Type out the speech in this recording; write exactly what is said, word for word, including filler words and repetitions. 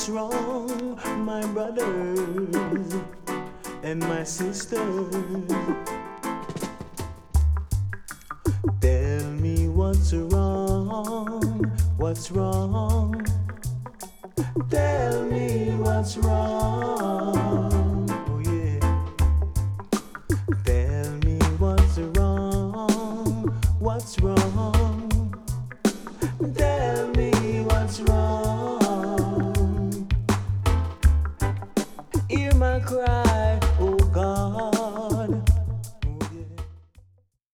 what's wrong, my brothers and my sisters? Tell me what's wrong, what's wrong? Tell me what's wrong.